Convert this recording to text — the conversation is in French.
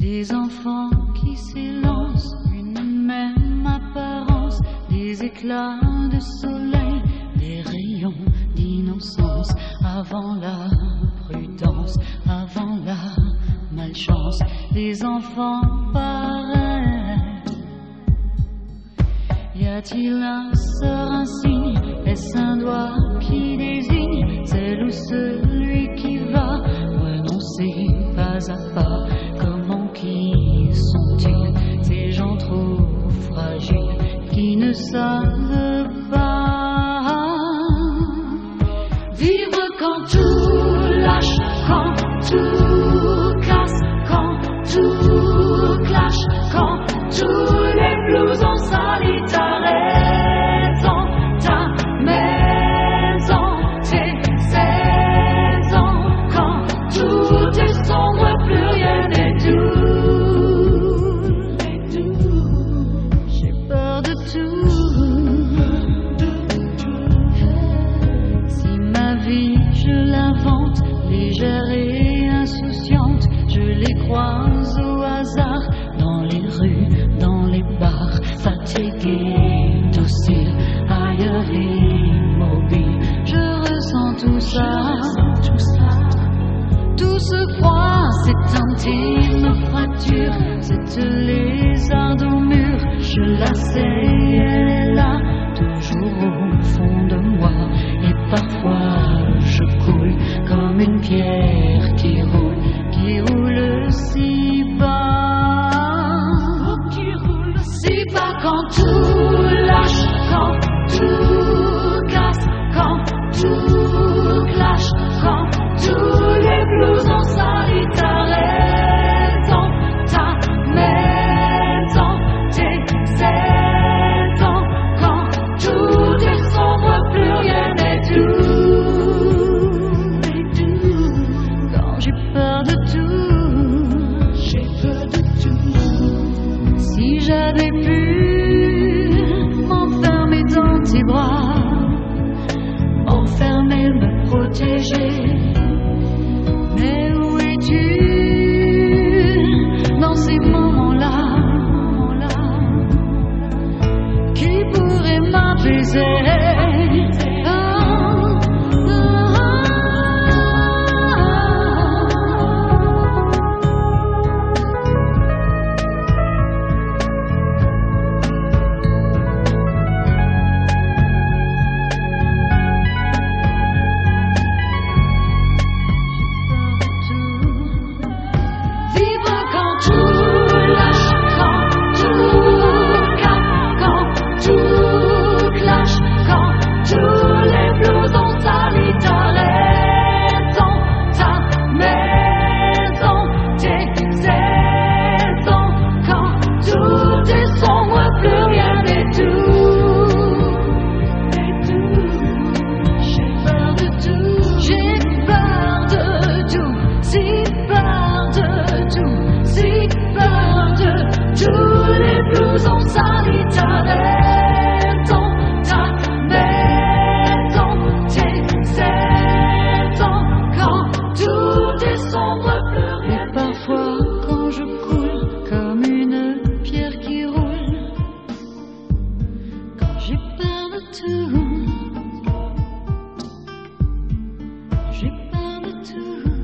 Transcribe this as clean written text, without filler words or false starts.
Des enfants qui s'élancent, une même apparence, des éclats de soleil, des rayons d'innocence, avant la prudence, avant la malchance, des enfants pareils. Y a-t-il un sort, un signe, est-ce un doigt qui désigne celle ou celui qui va renoncer pas à pas? Comment qui sont-ils ces gens trop fragiles qui ne savent pas vivre quand tout lâche, quand tout casse, quand tout clash, quand tous les blousons s'allient ta raison, ta maison, tes saisons, quand tout est sombre, plus rien n'est doux. J'ai peur de tout. Si ma vie je l'invente, légère et insouciante, je les croise au hasard dans les rues, dans les bars, fatigués, dociles, ailleurs immobiles. Je ressens tout ça, tout se croit, cette intime fracture, cette lézarde au mur. Je la sais, elle est là, toujours au fond de moi. Et parfois je coule comme une pierre qui roule si bas, si bas. Quand tout lâche, quand tout casse, quand tout clash, quand tous les blousons s'allient ta raison, ta maison, tes saisons, quand tout est sombre, plus rien n'est doux. Quand j'ai peur de tout, j'ai peur de tout. Si j'avais pu m'enfermer dans tes bras, m'enfermer, me protéger, mais où es-tu dans ces moments-là? Qui pourrait m'apaiser? J'ai peur de tout.